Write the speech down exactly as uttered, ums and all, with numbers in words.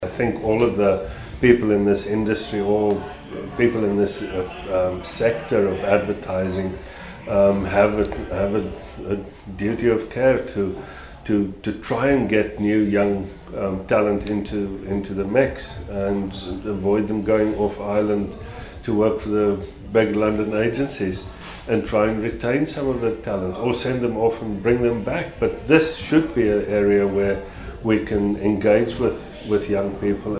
I think all of the people in this industry, all people in this uh, um, sector of advertising um, have, a, have a, a duty of care to, to, to try and get new young um, talent into, into the mix and avoid them going off island to work for the big London agencies, and try and retain some of the talent or send them off and bring them back. But this should be an area where we can engage with, with young people.